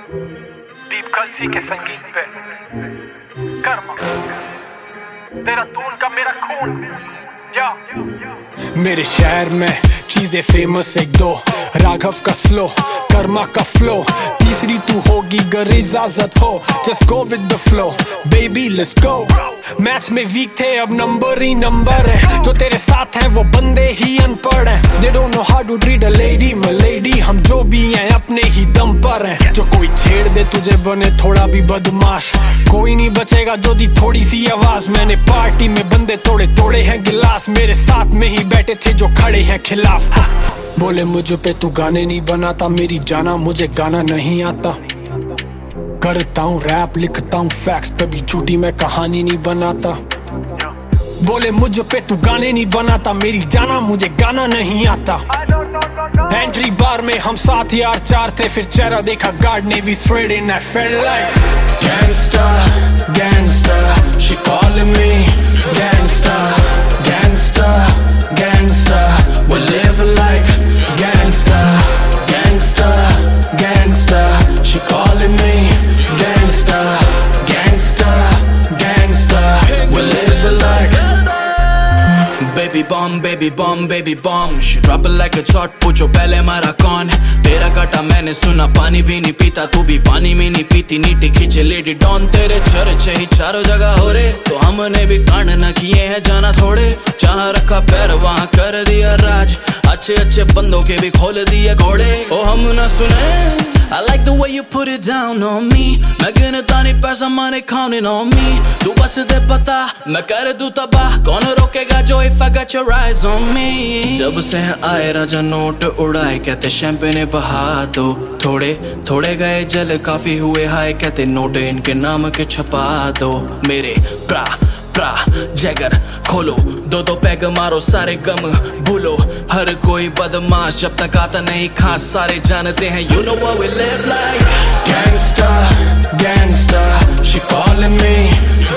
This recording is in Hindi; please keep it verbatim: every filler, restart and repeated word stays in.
दीप कलसी के संगीत पे कर्मा तेरा तून का मेरा खून या मेरे शहर में चीजें फेमस एक दो, राघव का स्लो, कर्मा का फ्लो, तीसरी तू होगी गर इजाजत हो, just go with the flow baby let's go. Match में वीक थे अब नंबर ही नंबर है, जो तेरे साथ हैं वो बंदे ही अनपढ़ हैं। They don't know how to treat a lady, my lady, हम जो भी हैं अपने ही दम पर हैं। जो कोई छेड़ दे तुझे बने थोड़ा भी बदमाश, कोई नहीं बचेगा जो दी थोड़ी सी आवाज। मैंने पार्टी में बंदे तोड़े तोड़े हैं गिलास, मेरे साथ में ही बैठे थे जो खड़े हैं खिलाफ। बोले मुझ पे तू गाने नहीं बनाता, मेरी जाना मुझे गाना नहीं आता। करता हूँ रैप लिखता हूँ फैक्ट्स, कभी झूठी मैं कहानी नहीं बनाता। बोले मुझ पे तू गाने नहीं बनाता, मेरी जाना मुझे गाना नहीं आता। एंट्री बार में हम साथ यार चार थे, फिर चेहरा देखा गार्ड ने भी spread in, I felt like Gangsta, gangsta, she calling me gangsta, gangsta, gangsta, we live like gangsta, gangsta, gangsta, she calling me gangsta, gangsta, gangsta, we live like baby bomb, baby bomb, baby bomb, she drop it like a shot, पूछो पहले मारा कौन। तेरा काटा मैंने सुना, पानी भी नहीं पीता, तू भी पानी में नहीं पीती, नीटे खींचे लेडी डॉन। तेरे चर्चे ही चारों जगह हो रे, तो हमने भी कांड न किए हैं जाना थोड़े। जहाँ रखा पैर वहाँ कर दिया राज, अच्छे अच्छे बंदों के भी खोल दिए घोड़े। ओ हम न सुने, I like the way you put it down on me, मैं गिनता नहीं पैसा money counting on me। तू बस दे पता मैं कर दूं तबाह, कौन रोकेगा जो if I got your eyes on me। जब से आए राजा नोट उड़ाए, कहते शैंपेन बहा दो, थोड़े थोड़े गए जल काफी हुए हाय, कहते नोट इनके नाम के छपा दो। मेरे प्रा प्रा जैगर खोलो, दो दो पैग मारो सारे गम भूलो। हर कोई बदमाश जब तक आता नहीं खास, सारे जानते हैं you know what we live like। Gangsta, gangsta, she calling me